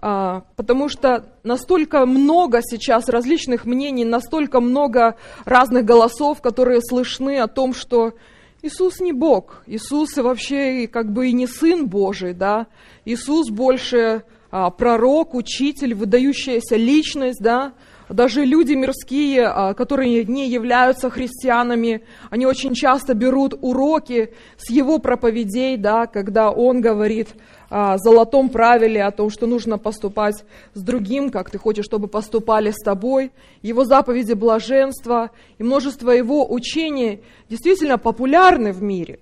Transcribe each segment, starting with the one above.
потому что настолько много сейчас различных мнений, настолько много разных голосов, которые слышны о том, что Иисус не Бог, Иисус вообще как бы и не Сын Божий, да, Иисус больше пророк, учитель, выдающаяся личность, да. Даже люди мирские, которые не являются христианами, они очень часто берут уроки с его проповедей, да, когда он говорит о золотом правиле, о том, что нужно поступать с другим, как ты хочешь, чтобы поступали с тобой. Его заповеди блаженства и множество его учений действительно популярны в мире.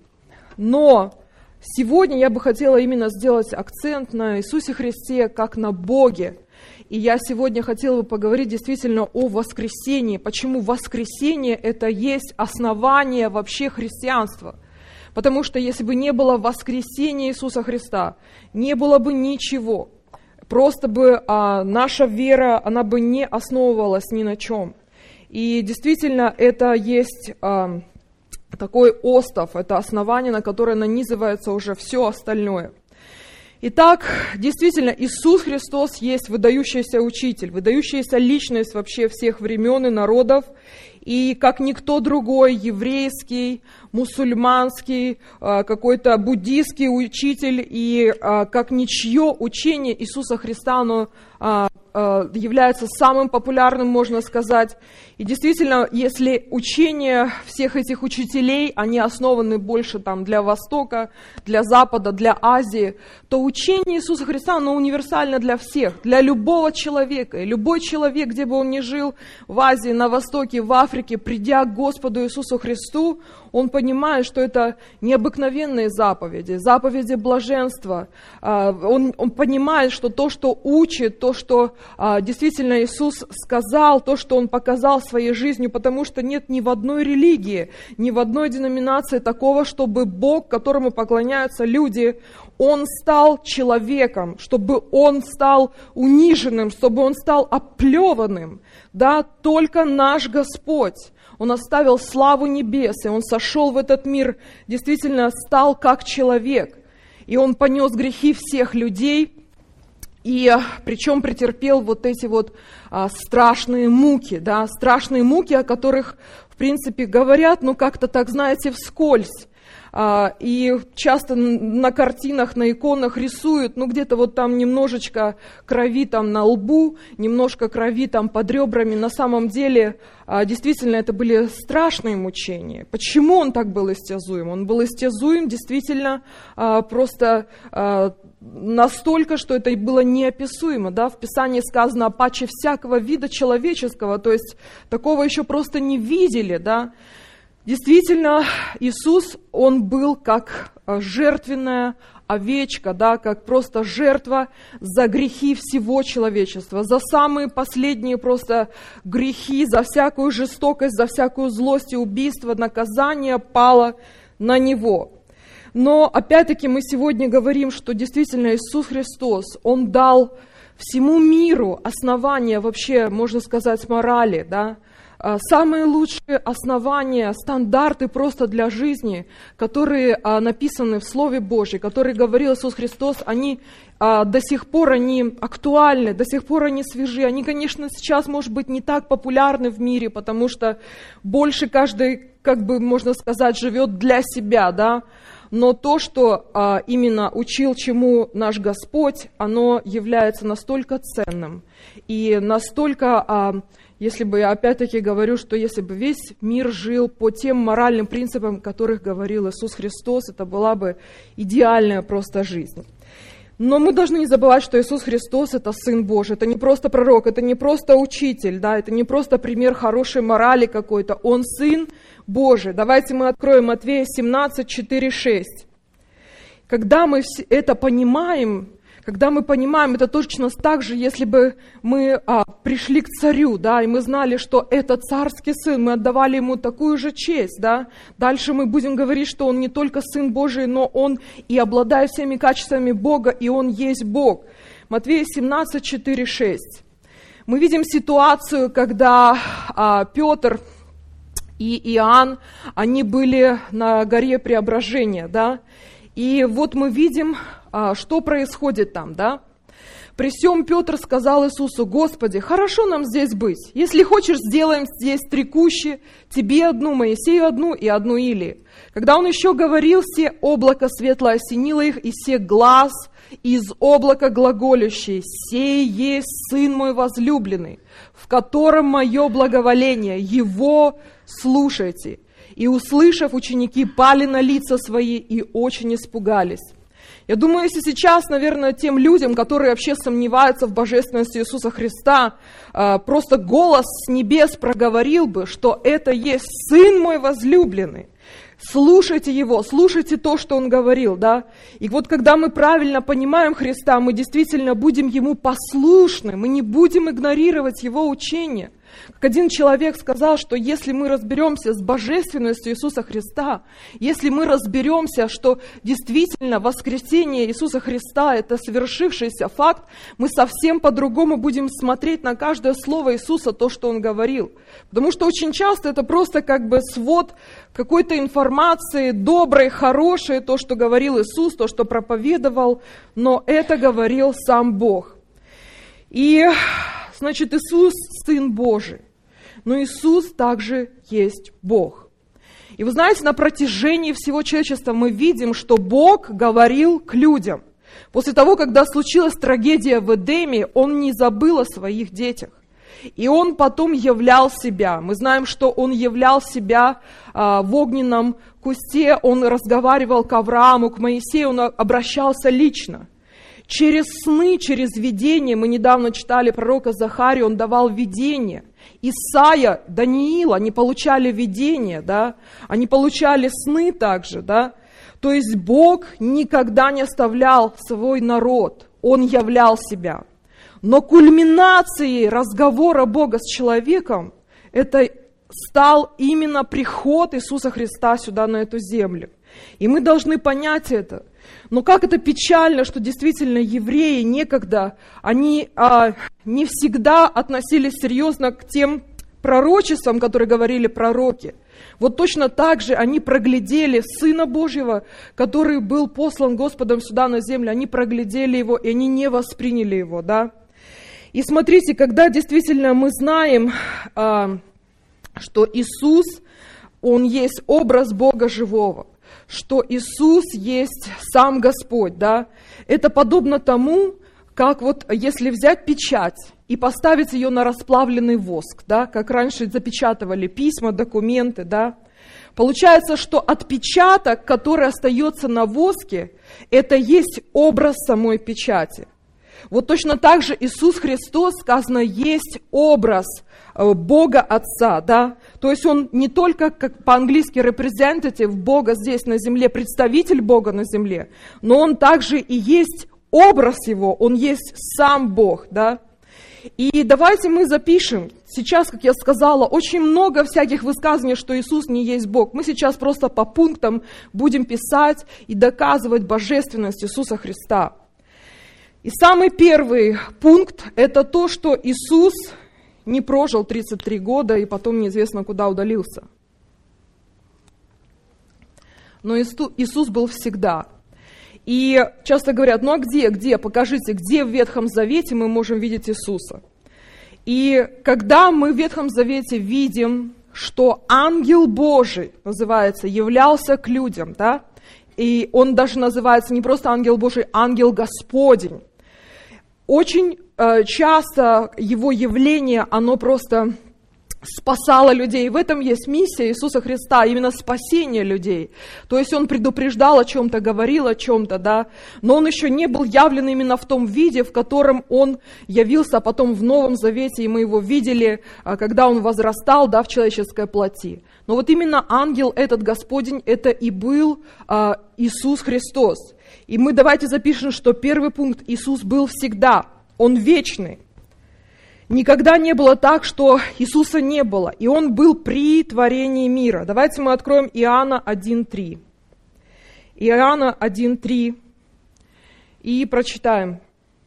Но сегодня я бы хотела именно сделать акцент на Иисусе Христе, как на Боге. И я сегодня хотела бы поговорить действительно о воскресении. Почему воскресение – это есть основание вообще христианства? Потому что если бы не было воскресения Иисуса Христа, не было бы ничего. Просто бы наша вера, она бы не основывалась ни на чем. И действительно, это есть такой остов, это основание, на которое нанизывается уже все остальное. Итак, действительно, Иисус Христос есть выдающийся учитель, выдающаяся личность вообще всех времен и народов, и как никто другой, еврейский, мусульманский, какой-то буддийский учитель, и как ничье учение Иисуса Христа, оно является самым популярным, можно сказать. И действительно, если учения всех этих учителей, они основаны больше там для Востока, для Запада, для Азии, то учение Иисуса Христа, оно универсально для всех, для любого человека. И любой человек, где бы он ни жил, в Азии, на Востоке, в Африке, придя к Господу Иисусу Христу, он понимает, что это необыкновенные заповеди, заповеди блаженства. Он понимает, что то, что учит, то, что действительно Иисус сказал, то, что Он показал своей жизнью, потому что нет ни в одной религии, ни в одной деноминации такого, чтобы Бог, которому поклоняются люди, Он стал человеком, чтобы Он стал униженным, чтобы Он стал оплеванным. Да, только наш Господь. Он оставил славу небес, и Он сошел в этот мир, действительно стал как человек. И Он понес грехи всех людей, и причем претерпел вот эти вот страшные муки, да, страшные муки, о которых, в принципе, говорят, ну как-то так, знаете, вскользь. И часто на картинах, на иконах рисуют, ну где-то вот там немножечко крови там на лбу, немножко крови там под ребрами. На самом деле, действительно, это были страшные мучения. Почему он так был истязуем? Он был истязуем действительно просто настолько, что это было неописуемо. Да? В Писании сказано о паче всякого вида человеческого, то есть такого еще просто не видели, да. Действительно, Иисус, Он был как жертвенная овечка, да, как просто жертва за грехи всего человечества, за самые последние просто грехи, за всякую жестокость, за всякую злость и убийство, наказание пало на Него. Но опять-таки мы сегодня говорим, что действительно Иисус Христос, Он дал всему миру основания вообще, можно сказать, морали, да, самые лучшие основания, стандарты просто для жизни, которые написаны в Слове Божьем, которые говорил Иисус Христос, они до сих пор они актуальны, до сих пор они свежи. Они, конечно, сейчас, может быть, не так популярны в мире, потому что больше каждый, как бы можно сказать, живет для себя, да. Но то, что именно учил чему наш Господь, оно является настолько ценным и настолько... Если бы я опять-таки говорю, что если бы весь мир жил по тем моральным принципам, о которых говорил Иисус Христос, это была бы идеальная просто жизнь. Но мы должны не забывать, что Иисус Христос – это Сын Божий, это не просто пророк, это не просто учитель, да, это не просто пример хорошей морали какой-то, Он Сын Божий. Давайте мы откроем Матфея 17, 4, 6. Когда мы это понимаем, это точно так же, если бы мы пришли к царю, да, и мы знали, что это царский сын, мы отдавали ему такую же честь, да. Дальше мы будем говорить, что он не только Сын Божий, но он и обладает всеми качествами Бога, и он есть Бог. Матфея 17, 4, 6. Мы видим ситуацию, когда Петр и Иоанн, они были на горе Преображения, да. И вот мы видим, что происходит там, да. При сем Петр сказал Иисусу: «Господи, хорошо нам здесь быть. Если хочешь, сделаем здесь 3 кущи, тебе одну, Моисею одну и одну Илии». Когда он еще говорил, се облако светлое осенило их, и се глас из облака глаголющий: «Сей есть Сын мой возлюбленный, в котором мое благоволение, Его слушайте». И, услышав, ученики пали на лица свои и очень испугались. Я думаю, если сейчас, наверное, тем людям, которые вообще сомневаются в божественности Иисуса Христа, просто голос с небес проговорил бы, что это есть Сын мой возлюбленный. Слушайте Его, слушайте то, что Он говорил, да. И вот когда мы правильно понимаем Христа, мы действительно будем Ему послушны, мы не будем игнорировать Его учение. Как один человек сказал, что если мы разберемся с божественностью Иисуса Христа, если мы разберемся, что действительно воскресение Иисуса Христа – это совершившийся факт, мы совсем по-другому будем смотреть на каждое слово Иисуса, то, что Он говорил. Потому что очень часто это просто как бы свод какой-то информации, доброй, хорошей, то, что говорил Иисус, то, что проповедовал, но это говорил сам Бог. И, значит, Иисус – Сын Божий, но Иисус также есть Бог. И вы знаете, на протяжении всего человечества мы видим, что Бог говорил к людям. После того, когда случилась трагедия в Эдеме, Он не забыл о своих детях. И Он потом являл себя. Мы знаем, что Он являл себя в огненном кусте, Он разговаривал к Аврааму, к Моисею, Он обращался лично. Через сны, через видение, мы недавно читали пророка Захарию, он давал видение. Исаия, Даниил, они получали видение, да? Они получали сны также, да? То есть Бог никогда не оставлял свой народ, Он являл себя. Но кульминацией разговора Бога с человеком это стал именно приход Иисуса Христа сюда, на эту землю. И мы должны понять это. Но как это печально, что действительно евреи некогда, они не всегда относились серьезно к тем пророчествам, которые говорили пророки. Вот точно так же они проглядели Сына Божьего, который был послан Господом сюда на землю, они проглядели Его, и они не восприняли Его, да. И смотрите, когда действительно мы знаем, что Иисус, Он есть образ Бога живого, что Иисус есть сам Господь, да, это подобно тому, как вот если взять печать и поставить ее на расплавленный воск, да, как раньше запечатывали письма, документы, да, получается, что отпечаток, который остается на воске, это есть образ самой печати. Вот точно так же Иисус Христос, сказано, есть образ Бога Отца, да, то есть Он не только, как по-английски, representative Бога здесь на земле, представитель Бога на земле, но Он также и есть образ Его, Он есть сам Бог, да. И давайте мы запишем, сейчас, как я сказала, очень много всяких высказываний, что Иисус не есть Бог. Мы сейчас просто по пунктам будем писать и доказывать божественность Иисуса Христа. И самый первый пункт – это то, что Иисус не прожил 33 года и потом неизвестно куда удалился. Но Иисус был всегда. И часто говорят, ну а где, покажите, где в Ветхом Завете мы можем видеть Иисуса? И когда мы в Ветхом Завете видим, что ангел Божий, называется, являлся к людям, да? И он даже называется не просто ангел Божий, ангел Господень. Очень часто его явление, оно просто спасало людей. В этом есть миссия Иисуса Христа, именно спасение людей. То есть Он предупреждал о чем-то, говорил о чем-то, да, но Он еще не был явлен именно в том виде, в котором Он явился потом в Новом Завете, и мы Его видели, когда Он возрастал, да, в человеческой плоти. Но вот именно ангел этот Господень, это и был Иисус Христос. И мы давайте запишем, что первый пункт: Иисус был всегда, Он вечный. Никогда не было так, что Иисуса не было, и Он был при творении мира. Давайте мы откроем Иоанна 1:3. Иоанна 1:3 и прочитаем.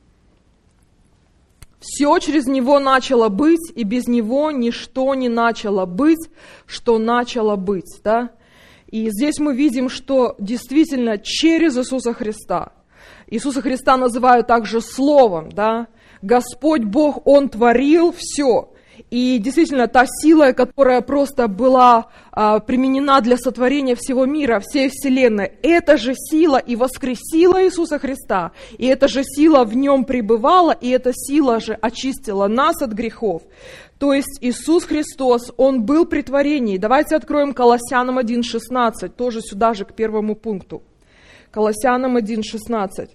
«Все через Него начало быть, и без Него ничто не начало быть, что начало быть». Да? И здесь мы видим, что действительно через Иисуса Христа Иисуса Христа называют также Словом, да. Господь Бог, Он творил все. И действительно, та сила, которая просто была применена для сотворения всего мира, всей вселенной, эта же сила и воскресила Иисуса Христа, и эта же сила в Нем пребывала, и эта сила же очистила нас от грехов. То есть Иисус Христос, Он был при творении. Давайте откроем Колоссянам 1:16, тоже сюда же к первому пункту. Колоссянам 1:16.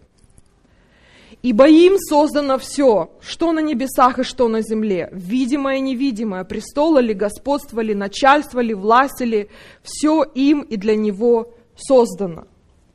«Ибо им создано все, что на небесах и что на земле, видимое и невидимое, престолы ли, господство ли, начальство ли, власть ли, все им и для Него создано».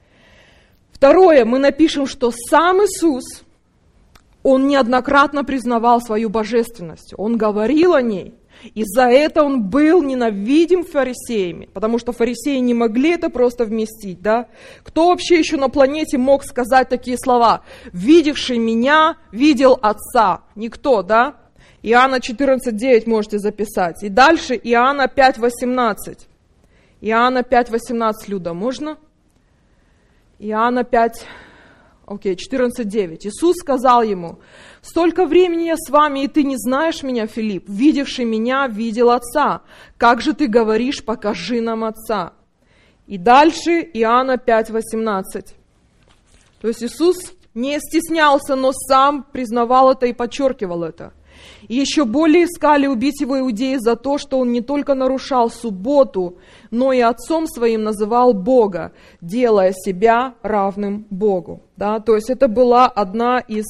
Второе, мы напишем, что сам Иисус, Он неоднократно признавал свою божественность, Он говорил о ней, и за это Он был ненавидим фарисеями, потому что фарисеи не могли это просто вместить, да? Кто вообще еще на планете мог сказать такие слова? «Видевший меня, видел Отца». Никто, да? Иоанна 14:9 можете записать. И дальше Иоанна 5:18. Иоанна 5:18, Люда, можно? Иоанна 5... Окей, 14:9. Иисус сказал ему: «Столько времени я с вами, и ты не знаешь меня, Филипп. Видевший меня, видел Отца. Как же ты говоришь, покажи нам Отца?» И дальше Иоанна 5:18. То есть Иисус не стеснялся, но сам признавал это и подчеркивал это. И еще более искали убить его иудеи за то, что он не только нарушал субботу, но и отцом своим называл Бога, делая себя равным Богу. Да? То есть это была одна из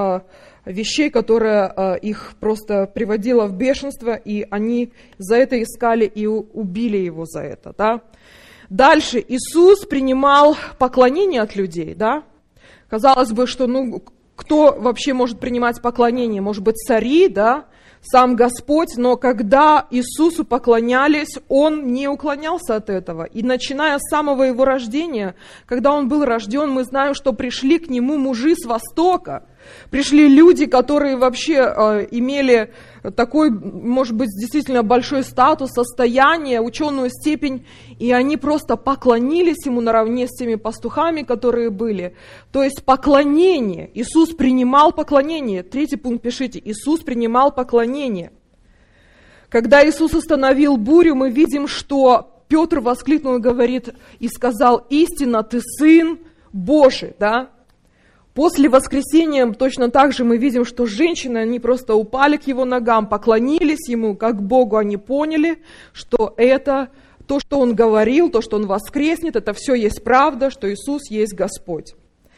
вещей, которая их просто приводила в бешенство, и они за это искали и убили его за это. Да? Дальше Иисус принимал поклонение от людей. Да? Казалось бы, что кто вообще может принимать поклонение? Может быть, цари, да? Сам Господь, но когда Иисусу поклонялись, Он не уклонялся от этого. И начиная с самого Его рождения, когда Он был рожден, мы знаем, что пришли к Нему мужи с Востока. Пришли люди, которые вообще имели такой, может быть, действительно большой статус, состояние, ученую степень, и они просто поклонились Ему наравне с теми пастухами, которые были. То есть поклонение. Иисус принимал поклонение. 3 пункт пишите. Иисус принимал поклонение. Когда Иисус остановил бурю, мы видим, что Петр воскликнул и говорит, и сказал: «Истинно, Ты Сын Божий». Да? После воскресения точно так же мы видим, что женщины, они просто упали к Его ногам, поклонились Ему, как Богу. Они поняли, что это то, что Он говорил, то, что Он воскреснет, это все есть правда, что Иисус есть Господь.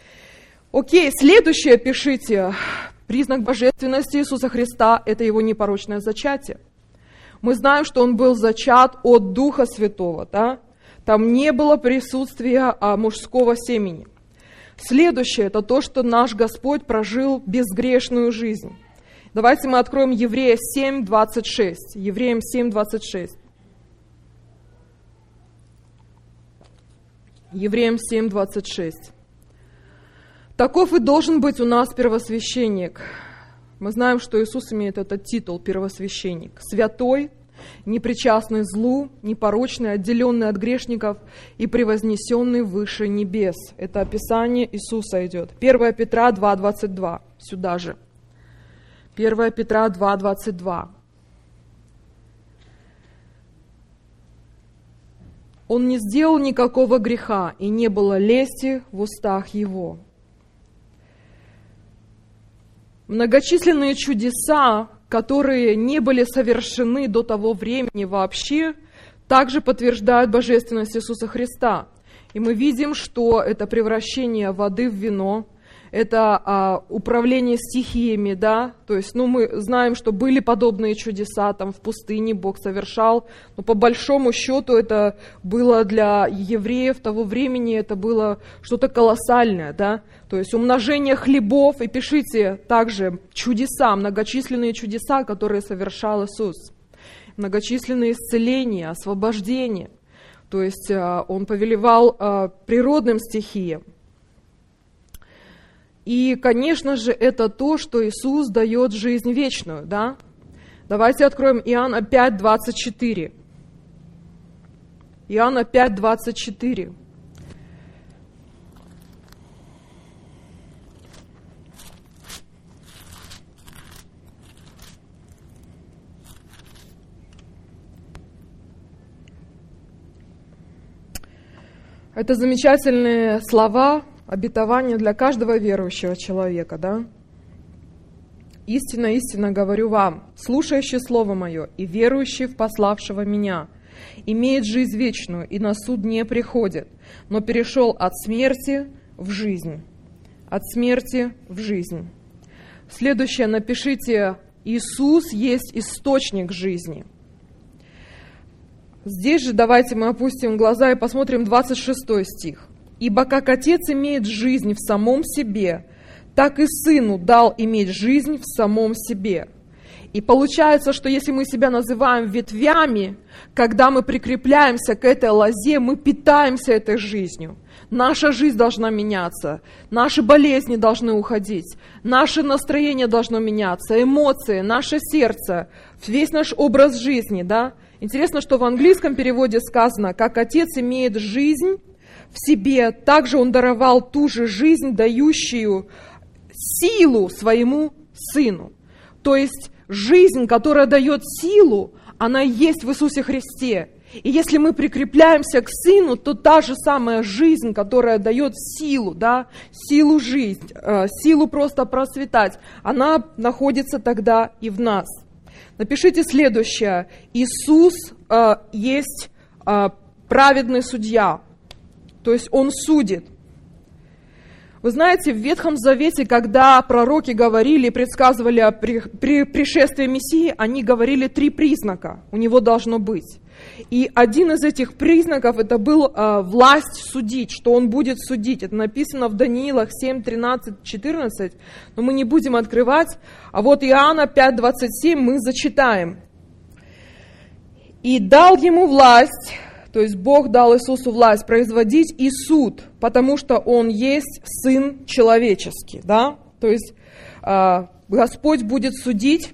Окей, следующее пишите. Признак божественности Иисуса Христа – это Его непорочное зачатие. Мы знаем, что Он был зачат от Духа Святого, да? Там не было присутствия мужского семени. Следующее – это то, что наш Господь прожил безгрешную жизнь. Давайте мы откроем Еврея 7:26. Евреям 7:26. Евреям 7:26. «Таков и должен быть у нас первосвященник». Мы знаем, что Иисус имеет этот титул первосвященник. Святой, непричастный злу, непорочный, отделенный от грешников и превознесенный выше небес. Это описание Иисуса идет. 1 Петра 2:22. Сюда же. 1 Петра 2:22. «Он не сделал никакого греха, и не было лести в устах Его». Многочисленные чудеса, которые не были совершены до того времени вообще, также подтверждают божественность Иисуса Христа. И мы видим, что это превращение воды в вино, это управление стихиями, да, то есть, мы знаем, что были подобные чудеса, там в пустыне Бог совершал, но по большому счету это было для евреев того времени, это было что-то колоссальное, да, то есть умножение хлебов, и пишите также чудеса, многочисленные чудеса, которые совершал Иисус, многочисленные исцеления, освобождения, то есть Он повелевал природным стихиям. И, конечно же, это то, что Иисус дает жизнь вечную, да? Давайте откроем Иоанна 5:24. Иоанна 5:24. Это замечательные слова, обетования для каждого верующего человека, да? «Истинно, истинно говорю вам, слушающий Слово Мое и верующий в пославшего Меня, имеет жизнь вечную и на суд не приходит, но перешел от смерти в жизнь». От смерти в жизнь. Следующее напишите: Иисус есть источник жизни. Здесь же давайте мы опустим глаза и посмотрим 26 стих. «Ибо как Отец имеет жизнь в самом себе, так и Сыну дал иметь жизнь в самом себе». И получается, что если мы себя называем ветвями, когда мы прикрепляемся к этой лозе, мы питаемся этой жизнью. Наша жизнь должна меняться, наши болезни должны уходить, наше настроение должно меняться, эмоции, наше сердце, весь наш образ жизни, да? Интересно, что в английском переводе сказано: «Как Отец имеет жизнь в себе, также Он даровал ту же жизнь, дающую силу своему Сыну». То есть жизнь, которая дает силу, она есть в Иисусе Христе. И если мы прикрепляемся к Сыну, то та же самая жизнь, которая дает силу, да, силу жить, силу просто процветать, она находится тогда и в нас. Напишите следующее: Иисус есть праведный судья, то есть Он судит. Вы знаете, в Ветхом Завете, когда пророки говорили, предсказывали о пришествии Мессии, они говорили 3 признака у него должно быть. И один из этих признаков это был власть судить, что он будет судить. Это написано в Даниилах 7, 13, 14, но мы не будем открывать. А вот Иоанна 5, 27 мы зачитаем. «И дал ему власть», то есть Бог дал Иисусу власть производить и суд, потому что Он есть Сын человеческий, да? То есть Господь будет судить,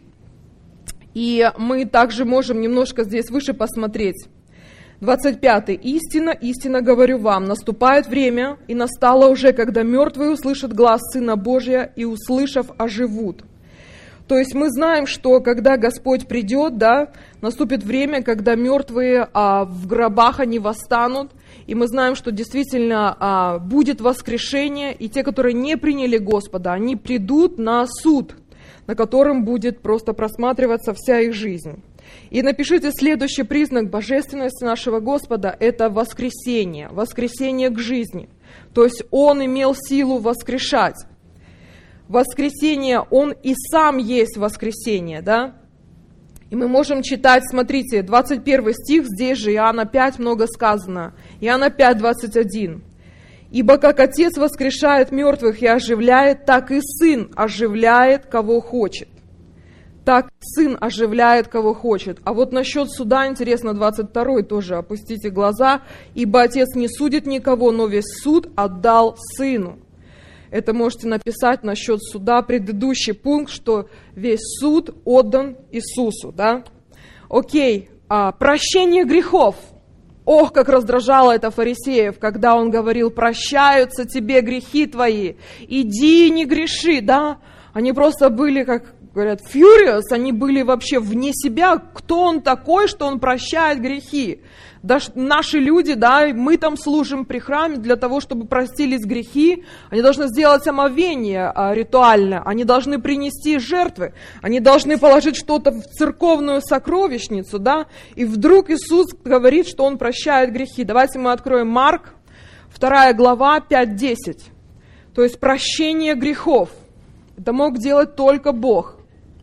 и мы также можем немножко здесь выше посмотреть. 25. «Истинно, истинно говорю вам, наступает время, и настало уже, когда мертвые услышат глас Сына Божия, и, услышав, оживут». То есть мы знаем, что когда Господь придет, да, наступит время, когда мертвые в гробах они восстанут, и мы знаем, что действительно будет воскрешение, и те, которые не приняли Господа, они придут на суд, на котором будет просто просматриваться вся их жизнь. И напишите следующий признак божественности нашего Господа – это воскресение, воскресение к жизни. То есть Он имел силу воскрешать. Воскресение, Он и сам есть воскресение, да? И мы можем читать, смотрите, 21 стих, здесь же Иоанна 5 много сказано. Иоанна 5, 21. «Ибо как Отец воскрешает мертвых и оживляет, так и Сын оживляет, кого хочет». Так Сын оживляет, кого хочет. А вот насчет суда, интересно, 22 тоже, опустите глаза. «Ибо Отец не судит никого, но весь суд отдал Сыну». Это можете написать насчет суда, предыдущий пункт, что весь суд отдан Иисусу, да? Окей, прощение грехов. Ох, как раздражало это фарисеев, когда он говорил: прощаются тебе грехи твои, иди и не греши, да? Они просто были, как говорят, furious, они были вообще вне себя. Кто он такой, что он прощает грехи? Да, наши люди, да, мы там служим при храме для того, чтобы простились грехи. Они должны сделать омовение ритуально, они должны принести жертвы, они должны положить что-то в церковную сокровищницу, да. И вдруг Иисус говорит, что Он прощает грехи. Давайте мы откроем Марк, 2 глава, 5-10. То есть прощение грехов. Это мог делать только Бог.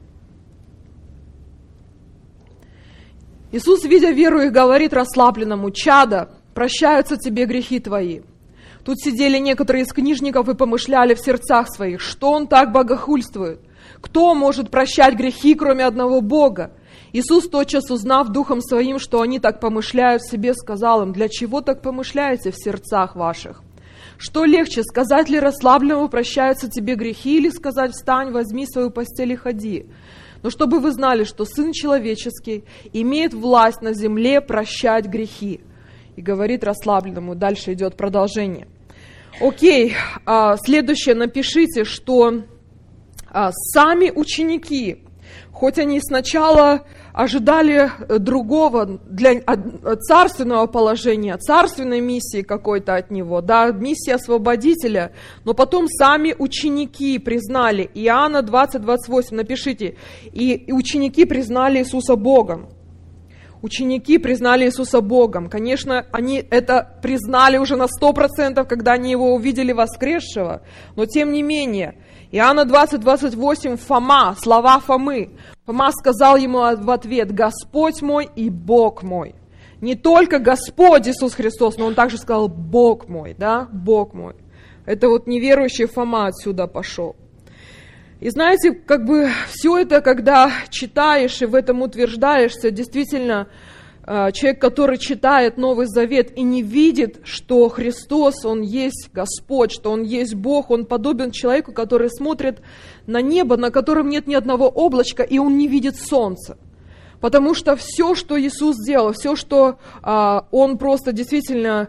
Иисус, видя веру их, говорит расслабленному: «Чадо, прощаются тебе грехи твои». Тут сидели некоторые из книжников и помышляли в сердцах своих: что он так богохульствует? Кто может прощать грехи, кроме одного Бога? Иисус, тотчас узнав духом своим, что они так помышляют в себе, сказал им: «Для чего так помышляете в сердцах ваших? Что легче, сказать ли расслабленному: прощаются тебе грехи, или сказать: встань, возьми свою постель и ходи? Но чтобы вы знали, что Сын Человеческий имеет власть на земле прощать грехи». И говорит расслабленному, дальше идет продолжение. Окей, следующее напишите, что сами ученики Хоть они сначала ожидали другого, для царственного положения, царственной миссии какой-то от него, да, миссии освободителя, но потом сами ученики признали, Иоанна 20:28, напишите, и ученики признали Иисуса Богом. Ученики признали Иисуса Богом. Конечно, они это признали уже на 100%, когда они его увидели воскресшего, но тем не менее, Иоанна 20:28, Фома, слова Фомы. Фома сказал ему в ответ: «Господь мой и Бог мой». Не только Господь Иисус Христос, но он также сказал: «Бог мой», да, Бог мой. Это вот неверующий Фома отсюда пошел. И знаете, как бы все это, когда читаешь и в этом утверждаешься, действительно, человек, который читает Новый Завет и не видит, что Христос, Он есть Господь, что Он есть Бог, он подобен человеку, который смотрит на небо, на котором нет ни одного облачка, и он не видит солнца. Потому что все, что Иисус сделал, все, что Он просто действительно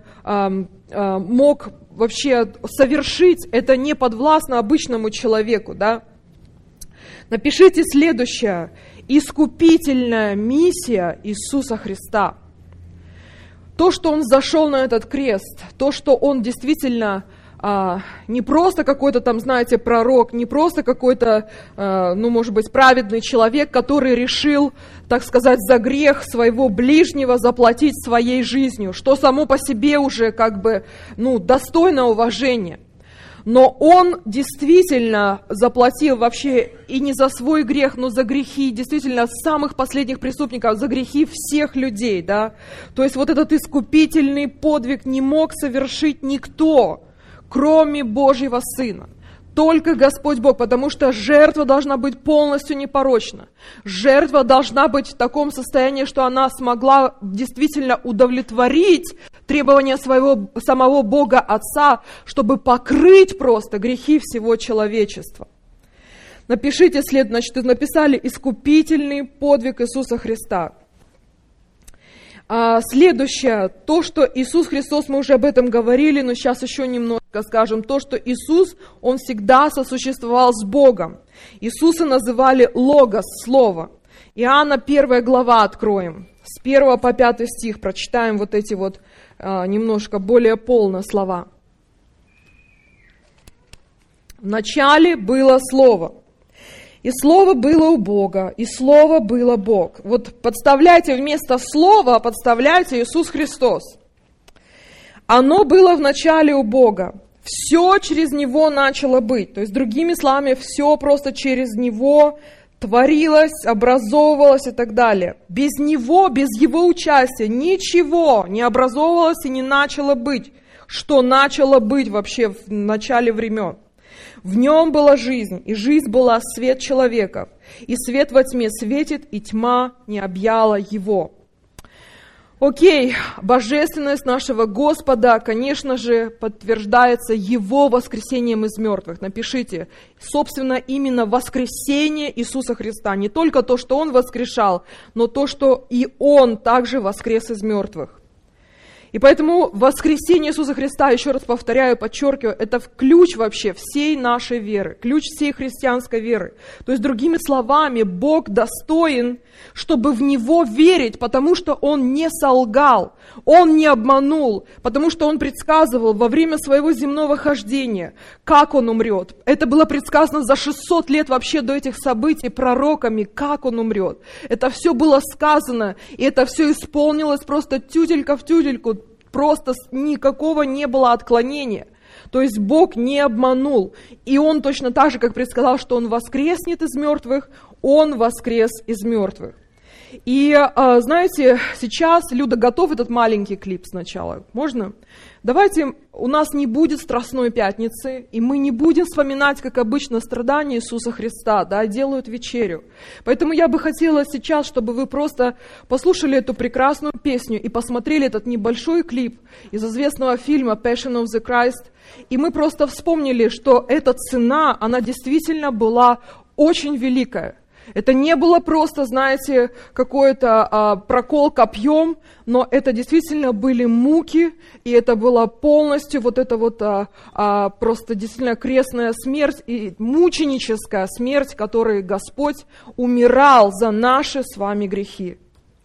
мог вообще совершить, это не подвластно обычному человеку, да. Напишите следующее. Искупительная миссия Иисуса Христа. То, что Он зашел на этот крест, то, что Он действительно не просто какой-то там, знаете, пророк, не просто какой-то, может быть, праведный человек, который решил, так сказать, за грех своего ближнего заплатить своей жизнью, что само по себе уже как бы, достойно уважения. Но Он действительно заплатил вообще и не за свой грех, но за грехи действительно самых последних преступников, за грехи всех людей, да. То есть вот этот искупительный подвиг не мог совершить никто, кроме Божьего Сына. Только Господь Бог, потому что жертва должна быть полностью непорочна. Жертва должна быть в таком состоянии, что она смогла действительно удовлетворить требования своего самого Бога Отца, чтобы покрыть просто грехи всего человечества. Напишите написали искупительный подвиг Иисуса Христа. Следующее, то, что Иисус Христос, мы уже об этом говорили, но сейчас еще немножко скажем, то, что Иисус, Он всегда сосуществовал с Богом. Иисуса называли Логос, Слово. Иоанна 1 глава откроем, с 1 по 5 стих прочитаем вот эти вот немножко более полные слова. В начале было Слово. И Слово было у Бога, и Слово было Бог. Вот подставляйте вместо Слова, подставляйте Иисус Христос. Оно было в начале у Бога. Все через Него начало быть. То есть, другими словами, все просто через Него творилось, образовывалось и так далее. Без Него, без Его участия ничего не образовывалось и не начало быть. Что начало быть вообще в начале времен. В Нем была жизнь, и жизнь была свет человеков. И свет во тьме светит, и тьма не объяла его. Окей, божественность нашего Господа, конечно же, подтверждается Его воскресением из мертвых. Напишите, собственно, именно воскресение Иисуса Христа. Не только то, что Он воскрешал, но то, что и Он также воскрес из мертвых. И поэтому воскресение Иисуса Христа, еще раз повторяю, подчеркиваю, это ключ вообще всей нашей веры, ключ всей христианской веры. То есть, другими словами, Бог достоин, чтобы в Него верить, потому что Он не солгал, Он не обманул, потому что Он предсказывал во время своего земного хождения, как Он умрет. Это было предсказано за 600 лет вообще до этих событий пророками, как Он умрет. Это все было сказано, и это все исполнилось просто тютелька в тютельку. Просто никакого не было отклонения. То есть Бог не обманул. И Он точно так же, как предсказал, что Он воскреснет из мертвых, Он воскрес из мертвых. И, знаете, сейчас, Люда, готов этот маленький клип сначала? Можно? Давайте, у нас не будет Страстной Пятницы, и мы не будем вспоминать, как обычно, страдания Иисуса Христа, да, делают вечерю. Поэтому я бы хотела сейчас, чтобы вы просто послушали эту прекрасную песню и посмотрели этот небольшой клип из известного фильма Passion of the Christ, и мы просто вспомнили, что эта цена, она действительно была очень великая. Это не было просто, знаете, какой-то прокол копьем, но это действительно были муки, и это была полностью просто действительно крестная смерть и мученическая смерть, которой Господь умирал за наши с вами грехи.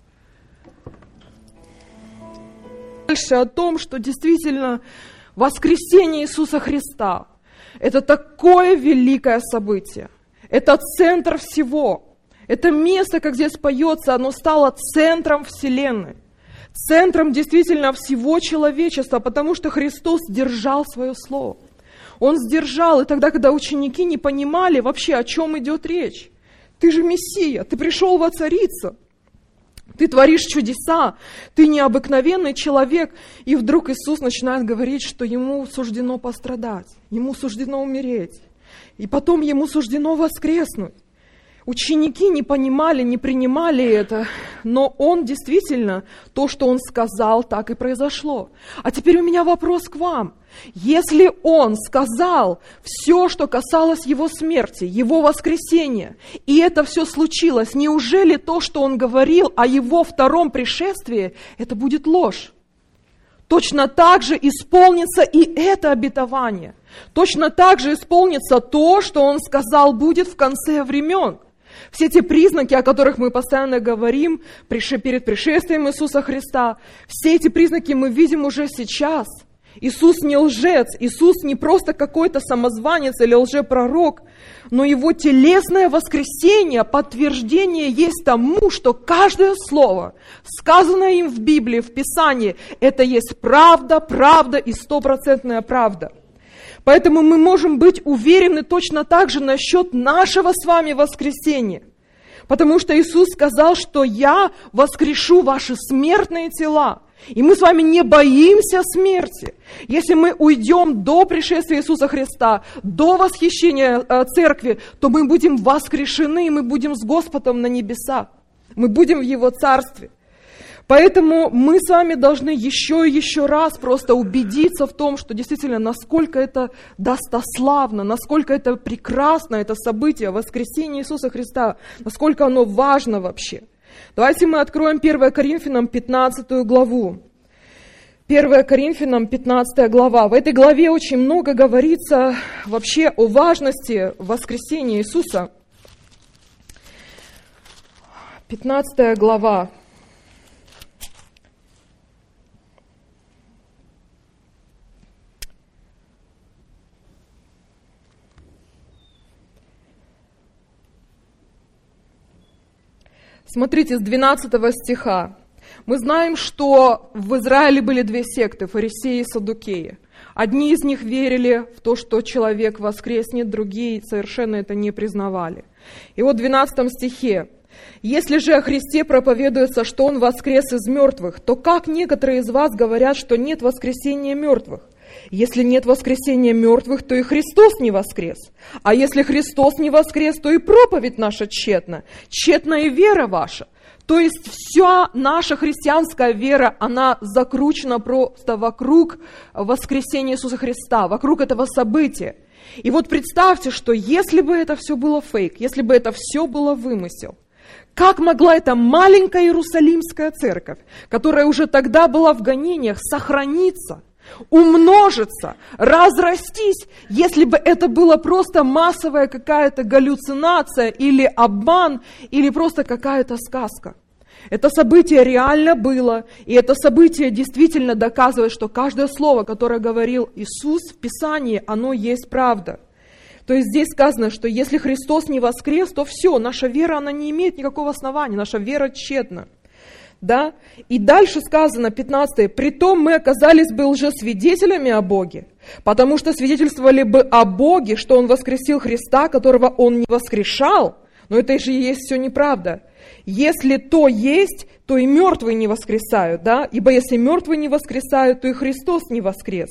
Дальше о том, что действительно воскресение Иисуса Христа – это такое великое событие. Это центр всего. Это место, как здесь поется, оно стало центром Вселенной. Центром действительно всего человечества, потому что Христос сдержал свое слово. Он сдержал, и тогда, когда ученики не понимали вообще, о чем идет речь. Ты же Мессия, ты пришел воцариться. Ты творишь чудеса, ты необыкновенный человек. И вдруг Иисус начинает говорить, что ему суждено пострадать, ему суждено умереть. И потом ему суждено воскреснуть. Ученики не понимали, не принимали это, но он действительно, то, что он сказал, так и произошло. А теперь у меня вопрос к вам. Если он сказал все, что касалось его смерти, его воскресения, и это все случилось, неужели то, что он говорил о его втором пришествии, это будет ложь? Точно так же исполнится и это обетование. Точно так же исполнится то, что он сказал будет в конце времен. Все те признаки, о которых мы постоянно говорим перед пришествием Иисуса Христа, все эти признаки мы видим уже сейчас. Иисус не лжец, Иисус не просто какой-то самозванец или лжепророк, но Его телесное воскресение, подтверждение есть тому, что каждое слово, сказанное им в Библии, в Писании, это есть правда, правда и 100% правда. Поэтому мы можем быть уверены точно так же насчет нашего с вами воскресения. Потому что Иисус сказал, что «Я воскрешу ваши смертные тела». И мы с вами не боимся смерти. Если мы уйдем до пришествия Иисуса Христа, до восхищения церкви, то мы будем воскрешены, мы будем с Господом на небесах. Мы будем в Его Царстве. Поэтому мы с вами должны еще и еще раз просто убедиться в том, что действительно, насколько это достославно, насколько это прекрасно, это событие, воскресение Иисуса Христа, насколько оно важно вообще. Давайте мы откроем 1 Коринфянам 15 главу. 1 Коринфянам 15 глава. В этой главе очень много говорится вообще о важности воскресения Иисуса. 15 глава. Смотрите, с 12 стиха. Мы знаем, что в Израиле были две секты, фарисеи и саддукеи. Одни из них верили в то, что человек воскреснет, другие совершенно это не признавали. И вот в 12 стихе. «Если же о Христе проповедуется, что Он воскрес из мертвых, то как некоторые из вас говорят, что нет воскресения мертвых? Если нет воскресения мертвых, то и Христос не воскрес. А если Христос не воскрес, то и проповедь наша тщетна, тщетна и вера ваша». То есть вся наша христианская вера, она закручена просто вокруг воскресения Иисуса Христа, вокруг этого события. И вот представьте, что если бы это все было фейк, если бы это все было вымысел, как могла эта маленькая Иерусалимская церковь, которая уже тогда была в гонениях, сохраниться, умножиться, разрастись, если бы это была просто массовая какая-то галлюцинация или обман, или просто какая-то сказка? Это событие реально было, и это событие действительно доказывает, что каждое слово, которое говорил Иисус в Писании, оно есть правда. То есть здесь сказано, что если Христос не воскрес, то все, наша вера, она не имеет никакого основания, наша вера тщетна. Да? И дальше сказано, 15, «Притом мы оказались бы лжесвидетелями о Боге, потому что свидетельствовали бы о Боге, что Он воскресил Христа, которого Он не воскрешал». Но это же и есть все неправда. Если то есть, то и мертвые не воскресают, да? Ибо если мертвые не воскресают, то и Христос не воскрес.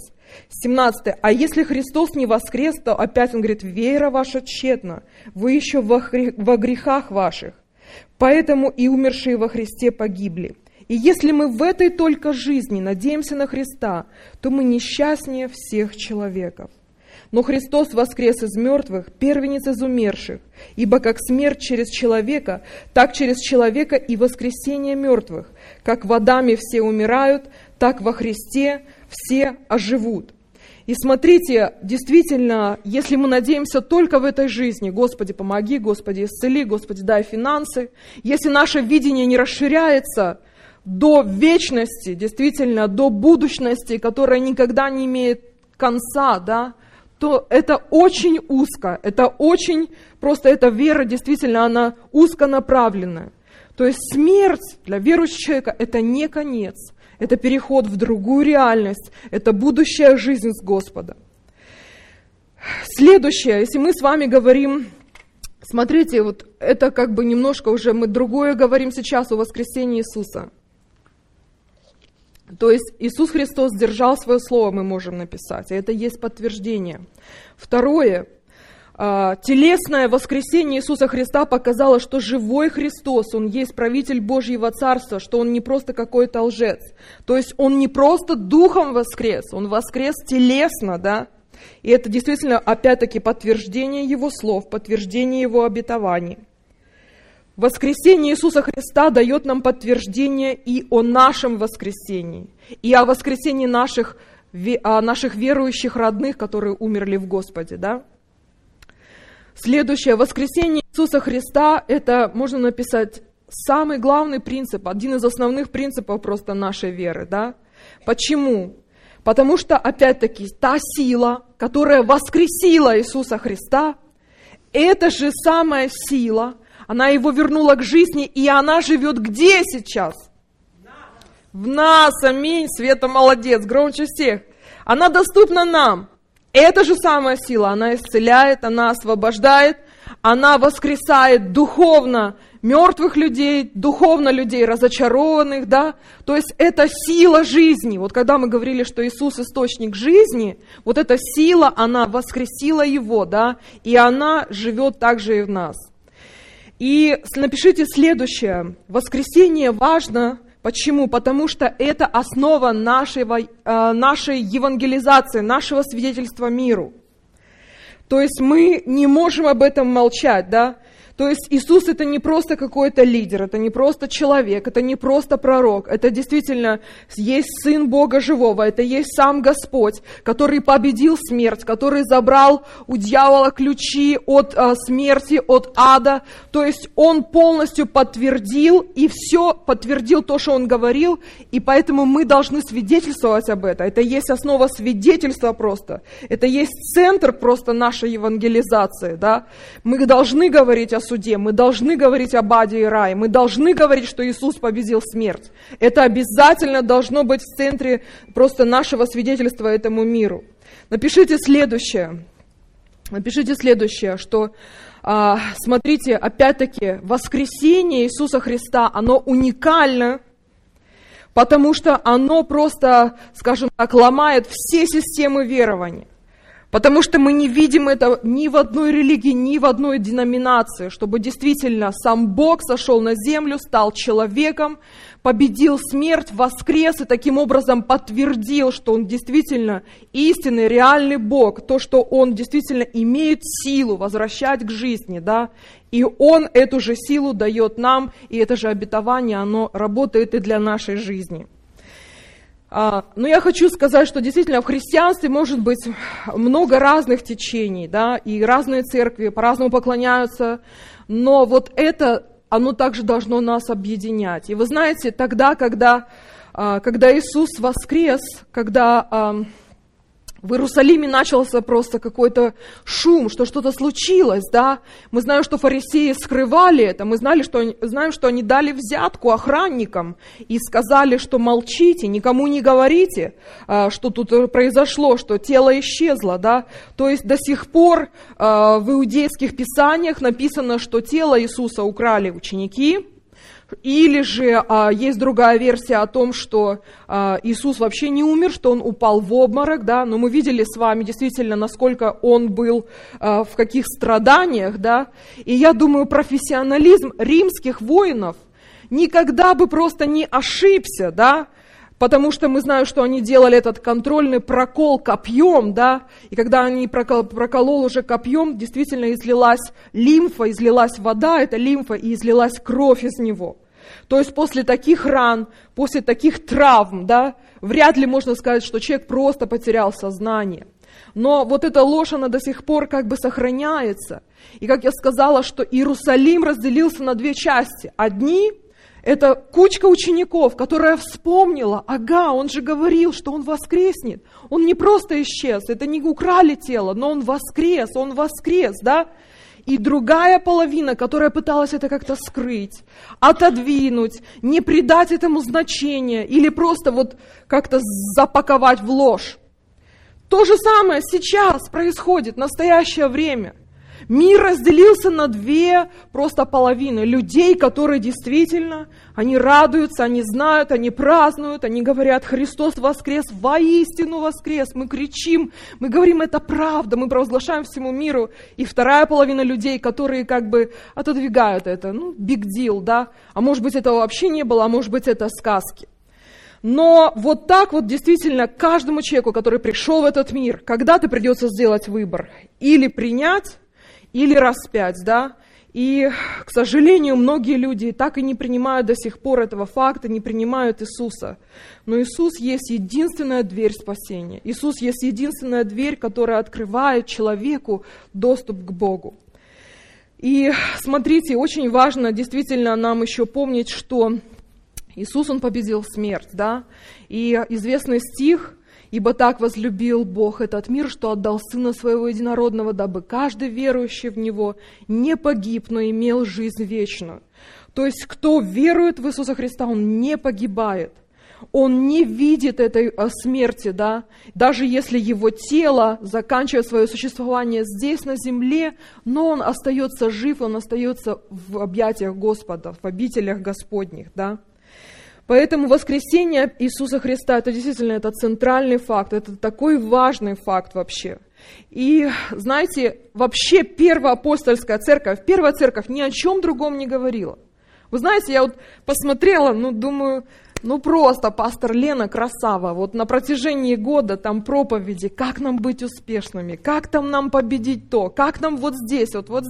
17. «А если Христос не воскрес, то опять Он говорит, вера ваша тщетна, вы еще во грехах ваших. Поэтому и умершие во Христе погибли. И если мы в этой только жизни надеемся на Христа, то мы несчастнее всех человеков». Но Христос воскрес из мертвых, первенец из умерших, ибо как смерть через человека, так через человека и воскресение мертвых. Как в Адаме все умирают, так во Христе все оживут. И смотрите, действительно, если мы надеемся только в этой жизни, Господи, помоги, Господи, исцели, Господи, дай финансы, если наше видение не расширяется до вечности, действительно, до будущности, которая никогда не имеет конца, да, то это очень узко, это очень, просто эта вера действительно, она узконаправленная. То есть смерть для верующего человека – это не конец, это переход в другую реальность, это будущая жизнь с Господом. Следующее, если мы с вами говорим, смотрите, вот это как бы немножко уже мы другое говорим сейчас о воскресении Иисуса. То есть Иисус Христос сдержал свое слово, мы можем написать, и это есть подтверждение. Второе, телесное воскресение Иисуса Христа показало, что живой Христос, Он есть правитель Божьего Царства, что Он не просто какой-то лжец. То есть Он не просто духом воскрес, Он воскрес телесно, да? И это действительно, опять-таки, подтверждение Его слов, подтверждение Его обетований. Воскресение Иисуса Христа дает нам подтверждение и о нашем воскресении, и о воскресении наших верующих родных, которые умерли в Господе, да? Следующее, воскресение Иисуса Христа, это, можно написать, самый главный принцип, один из основных принципов просто нашей веры, да? Почему? Потому что, опять-таки, та сила, которая воскресила Иисуса Христа, это же самая сила, она его вернула к жизни, и она живет где сейчас? В нас, аминь, Света молодец, громче всех. Она доступна нам. Это же самая сила, она исцеляет, она освобождает, она воскресает духовно мертвых людей, духовно людей разочарованных, да. То есть это сила жизни. Вот когда мы говорили, что Иисус источник жизни, вот эта сила, она воскресила его, да, и она живет также и в нас. И напишите следующее. Воскресение важно. Почему? Потому что это основа нашей евангелизации, нашего свидетельства миру. То есть мы не можем об этом молчать, да? То есть Иисус это не просто какой-то лидер, это не просто человек, это не просто пророк, это действительно есть Сын Бога Живого, это есть сам Господь, который победил смерть, который забрал у дьявола ключи от смерти, от ада. То есть Он полностью подтвердил и все подтвердил то, что Он говорил, и поэтому мы должны свидетельствовать об этом. Это есть основа свидетельства просто, это есть центр просто нашей евангелизации, да? Мы должны говорить о суде, мы должны говорить об аде и рае, мы должны говорить, что Иисус победил смерть. Это обязательно должно быть в центре просто нашего свидетельства этому миру. Напишите следующее, что, смотрите, опять-таки, воскресение Иисуса Христа, оно уникально, потому что оно просто, скажем так, ломает все системы верования. Потому что мы не видим это ни в одной религии, ни в одной деноминации, чтобы действительно сам Бог сошел на землю, стал человеком, победил смерть, воскрес и таким образом подтвердил, что Он действительно истинный, реальный Бог, то, что Он действительно имеет силу возвращать к жизни, да, и Он эту же силу дает нам, и это же обетование, оно работает и для нашей жизни. Но я хочу сказать, что действительно в христианстве может быть много разных течений, да, и разные церкви по-разному поклоняются, но вот это, оно также должно нас объединять. И вы знаете, тогда, когда Иисус воскрес, когда в Иерусалиме начался просто какой-то шум, что что-то случилось, да. Мы знаем, что фарисеи скрывали это, мы знаем, что они дали взятку охранникам и сказали, что молчите, никому не говорите, что тут произошло, что тело исчезло, да. То есть до сих пор в иудейских писаниях написано, что тело Иисуса украли ученики. Или же есть другая версия о том, что Иисус вообще не умер, что Он упал в обморок, да, но мы видели с вами действительно, насколько Он был в каких страданиях, да, и я думаю, профессионализм римских воинов никогда бы просто не ошибся, да, потому что мы знаем, что они делали этот контрольный прокол копьем, да, и когда они проколол уже копьем, действительно излилась лимфа, излилась вода, это лимфа, и излилась кровь из него. То есть после таких ран, после таких травм, да, вряд ли можно сказать, что человек просто потерял сознание. Но вот эта ложь, она до сих пор как бы сохраняется. И как я сказала, что Иерусалим разделился на две части. Одни – это кучка учеников, которая вспомнила, ага, он же говорил, что он воскреснет. Он не просто исчез, это не украли тело, но он воскрес, да? И другая половина, которая пыталась это как-то скрыть, отодвинуть, не придать этому значения или просто вот как-то запаковать в ложь. То же самое сейчас происходит в настоящее время. Мир разделился на две просто половины. Людей, которые действительно, они радуются, они знают, они празднуют, они говорят, Христос воскрес, воистину воскрес. Мы кричим, мы говорим, это правда, мы провозглашаем всему миру. И вторая половина людей, которые как бы отодвигают это, big deal, да. А может быть, этого вообще не было, а может быть, это сказки. Но вот так вот действительно каждому человеку, который пришел в этот мир, когда-то придется сделать выбор. Или принять, или распять, да. И, к сожалению, многие люди так и не принимают до сих пор этого факта, не принимают Иисуса. Но Иисус есть единственная дверь спасения. Иисус есть единственная дверь, которая открывает человеку доступ к Богу. И смотрите, очень важно действительно нам еще помнить, что Иисус, Он победил смерть, да, и известный стих, «Ибо так возлюбил Бог этот мир, что отдал Сына Своего Единородного, дабы каждый верующий в Него не погиб, но имел жизнь вечную». То есть, кто верует в Иисуса Христа, он не погибает, он не видит этой смерти, да, даже если его тело заканчивает свое существование здесь, на земле, но он остается жив, он остается в объятиях Господа, в обителях Господних, да. Поэтому воскресение Иисуса Христа, это действительно это центральный факт, это такой важный факт вообще. И знаете, вообще первая апостольская церковь, первая церковь ни о чем другом не говорила. Вы знаете, я вот посмотрела, думаю, просто пастор Лена красава, вот на протяжении года там проповеди, как нам быть успешными, как там нам победить то, как нам вот здесь.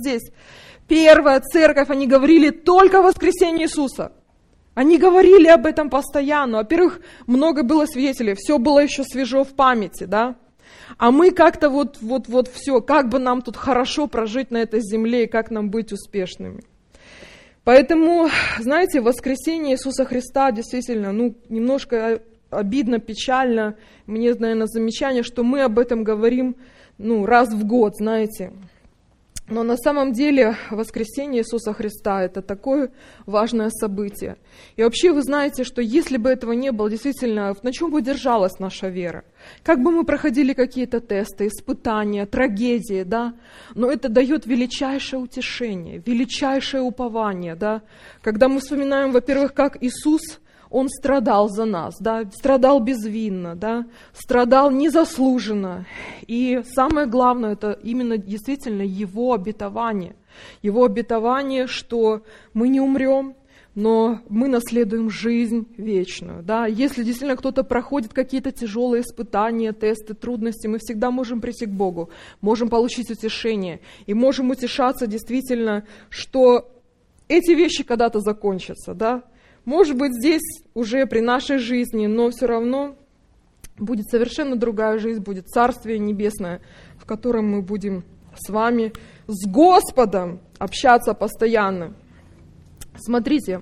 Первая церковь, они говорили только о воскресении Иисуса. Они говорили об этом постоянно. Во-первых, много было свидетелей, все было еще свежо в памяти, да. А мы как-то вот все, как бы нам тут хорошо прожить на этой земле и как нам быть успешными. Поэтому, знаете, воскресение Иисуса Христа действительно, немножко обидно, печально. Мне, наверное, замечание, что мы об этом говорим, раз в год, знаете. Но на самом деле воскресение Иисуса Христа – это такое важное событие. И вообще вы знаете, что если бы этого не было, действительно, на чем бы держалась наша вера? Как бы мы проходили какие-то тесты, испытания, трагедии, да? Но это дает величайшее утешение, величайшее упование, да? Когда мы вспоминаем, во-первых, как Иисус, Он страдал за нас, да, страдал безвинно, да, страдал незаслуженно. И самое главное, это именно действительно Его обетование, что мы не умрем, но мы наследуем жизнь вечную. Да. Если действительно кто-то проходит какие-то тяжелые испытания, тесты, трудности, мы всегда можем прийти к Богу, можем получить утешение и можем утешаться действительно, что эти вещи когда-то закончатся, да. Может быть, здесь уже при нашей жизни, но все равно будет совершенно другая жизнь, будет Царствие Небесное, в котором мы будем с вами, с Господом общаться постоянно. Смотрите,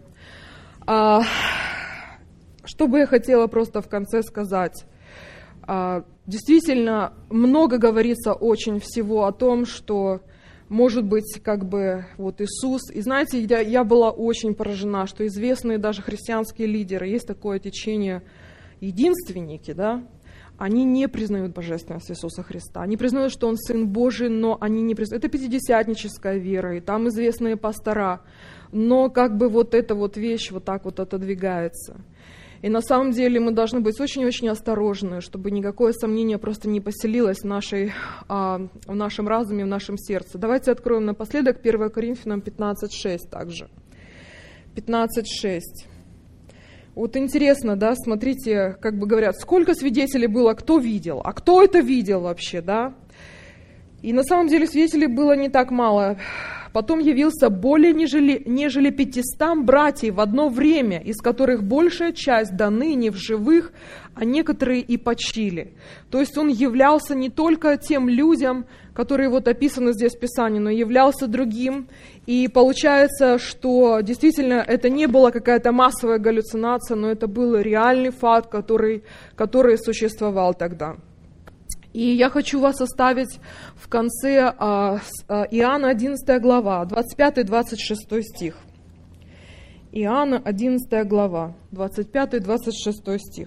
что бы я хотела просто в конце сказать. Действительно, много говорится очень всего о том, что может быть, Иисус. И знаете, я была очень поражена, что известные даже христианские лидеры, есть такое течение единственники, да, они не признают божественность Иисуса Христа. Они признают, что Он Сын Божий, но они не признают. Это пятидесятническая вера, и там известные пастора. Но эта вещь так отодвигается. И на самом деле мы должны быть очень-очень осторожны, чтобы никакое сомнение просто не поселилось в нашем разуме, в нашем сердце. Давайте откроем напоследок 1 Коринфянам 15:6 также. 15:6. Вот интересно, да, смотрите, как бы говорят, сколько свидетелей было, кто видел, а кто это видел вообще, да? И на самом деле свидетелей было не так мало. Потом явился более нежели 500 братьев в одно время, из которых большая часть до ныне в живых, а некоторые и почили. То есть он являлся не только тем людям, которые вот описаны здесь в Писании, но являлся другим. И получается, что действительно это не была какая-то массовая галлюцинация, но это был реальный факт, который существовал тогда. И я хочу вас оставить в конце Иоанна 11 глава, 25-26 стих. Иоанна 11 глава, 25-26 стих.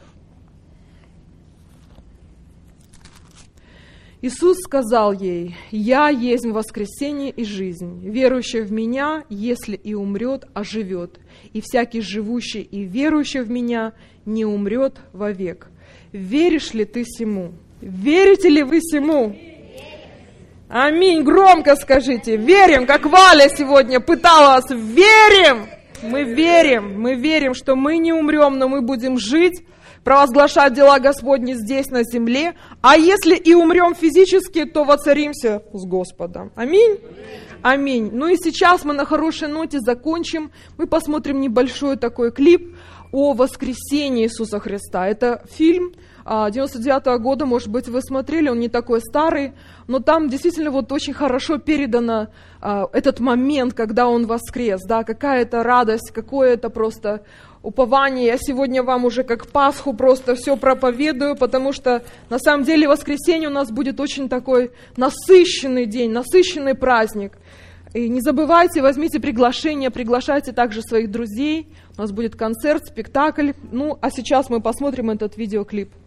Иисус сказал ей: «Я есть воскресение и жизнь. Верующий в Меня, если и умрет, оживет. И всякий живущий и верующий в Меня не умрет вовек. Веришь ли ты сему?» Верите ли вы сему? Аминь. Громко скажите. Верим, как Валя сегодня пыталась. Верим. Мы верим, что мы не умрем, но мы будем жить, провозглашать дела Господни здесь, на земле. А если и умрем физически, то воцаримся с Господом. Аминь. Аминь. Ну и сейчас мы на хорошей ноте закончим. Мы посмотрим небольшой такой клип о воскресении Иисуса Христа. Это фильм 99-го года, может быть, вы смотрели, он не такой старый, но там действительно вот очень хорошо передано этот момент, когда он воскрес, да, какая-то радость, какое-то просто упование. Я сегодня вам уже как Пасху просто все проповедую, потому что на самом деле воскресенье у нас будет очень такой насыщенный день, насыщенный праздник. И не забывайте, возьмите приглашение, приглашайте также своих друзей. У нас будет концерт, спектакль. Ну, а сейчас мы посмотрим этот видеоклип.